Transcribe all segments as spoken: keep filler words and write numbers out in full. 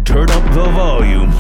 turn up the volume.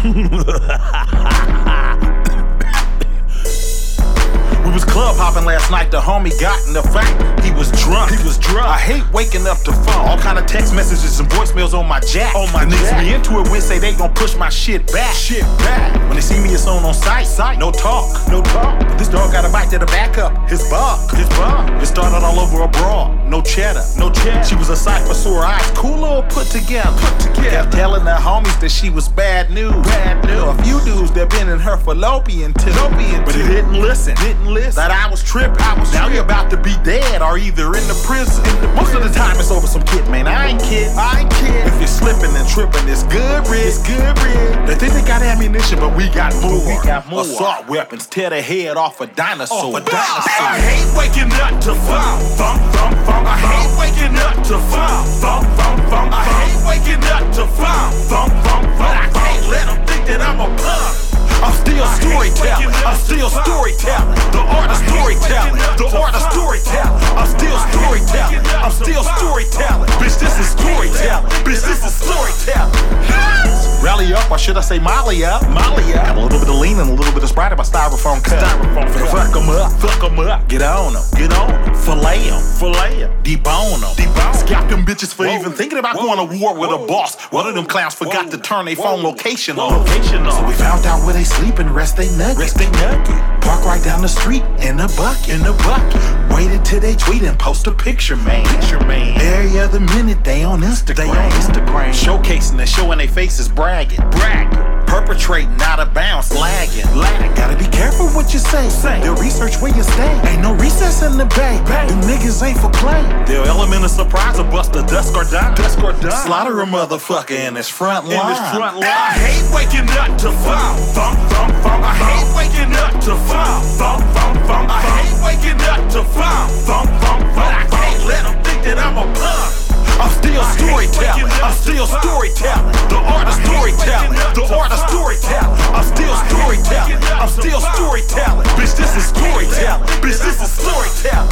We was club hopping last night, the homie got in the fight. He was drunk, he was drunk. I hate waking up to phone. All kind of text messages and voicemails on my jack. On my the niggas be into it with say they gon' push my shit back. Shit back. When they see me, it's on on sight. Sight. No talk, no talk. But this dog got a bite to the back up. His buck, his buck. It started all over abroad. No cheddar, no cheddar. She was a sight for sore eyes. Cool little put together, put together. Kept telling the homies that she was bad news. Bad news. A few dudes that been in her fallopian too. Fallopian but he didn't listen. Didn't listen. That I was tripping. I was now you're about to be dead or either in the prison. In the Most prison. of the time it's over some kid, man. I ain't kidding. I ain't kidding. If you're slipping and tripping, it's good rig. It's good rig. They think they got ammunition, but we got more. We got more. Assault weapons tear the head off a dinosaur. Off a dinosaur. I hate waking up to funk, funk, funk, funk. I hate waking up to funk, funk, funk, funk. I hate waking up to funk, funk, funk, funk. But I can't let them think that I'm a punk. I'm still storytelling. I'm still storytelling. The art of storytelling. The art of storytelling. I'm still storytelling. I'm still storytelling. Bitch, this is storytelling. Bitch, this is storytelling. Rally up, or should I say Molly up? Molly up. Got a little bit of lean and a little bit of Sprite in my styrofoam cup. Styrofoam cup. Fuck them up. Fuck them up. Get on them. Get on them. Fillet them. Fillet them. Debone them. Debone. Scalp them bitches for Whoa. even thinking about Whoa. going to war with Whoa. a boss. Whoa. One of them clowns forgot Whoa. to turn their phone location on. Location on. So we found out where they sleep and rest they nugget. Rest they nugget. Park right down the street in a bucket. In a bucket. Waited till they tweet and post a picture, man. Picture, man. Every other minute they on Instagram. They on Instagram. Showcasing and showing their faces, bragging. Bragging. Perpetrating out of bounds, lagging. Lag. Gotta be careful what you say. say. They'll research where you stay. Ain't no recess in the bay. bay. Them niggas ain't for play. They'll element of surprise or bust a dusk or dime. Dusk or dime. Slaughter a motherfucker in his front line. In his front line. I hate waking up to funk, funk, funk, funk. I hate waking up to funk, funk, funk, funk. I hate waking up to funk, funk, funk, funk. But I can't let them think that I'm a punk. I'm still storytelling. I'm still storytelling. The art of storytelling. The art of storytelling. I'm still storytelling. I'm still storytelling. Bitch, this is storytelling. Bitch, this is storytelling.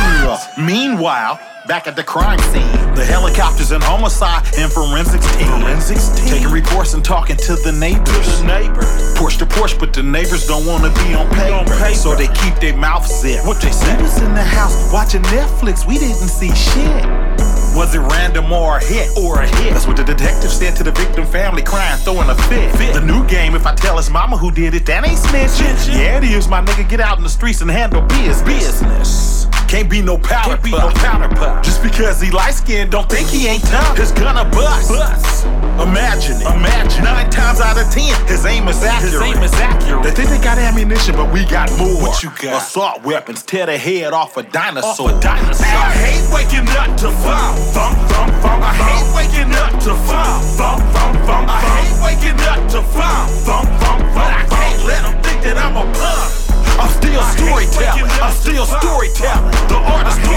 Meanwhile, back at the crime scene, the helicopters and homicide and forensics team. Forensics team. Taking reports and talking to the neighbors. The neighbors. Porch to porch, but the neighbors don't want to be on paper. So they keep their mouth zipped. What they say? We was in the house watching Netflix. We didn't see shit. Was it random or a hit? Or a hit? That's what the detective said to the victim family, crying, throwing a fit. fit. The new game, if I tell his mama who did it, that ain't snitching. Yeah, it is, my nigga. Get out in the streets and handle business. business. Can't be no powder Can't be puff. no powder puff. Just because he light skinned, don't think he ain't tough. His gonna bust. bust. Imagine it. Imagine. Nine times out of ten, his aim is accurate. His aim is accurate. They think they got ammunition, but we got more. What you got? Assault weapons tear the head off a dinosaur. Off a dinosaur. I hate waking up to funk, funk, funk, funk. I hate waking up to funk, funk, funk, funk. I hate waking up to funk, funk, funk, funk. But I can't let them think that I'm a punk. I'm still storytelling. I'm still storytelling. The art of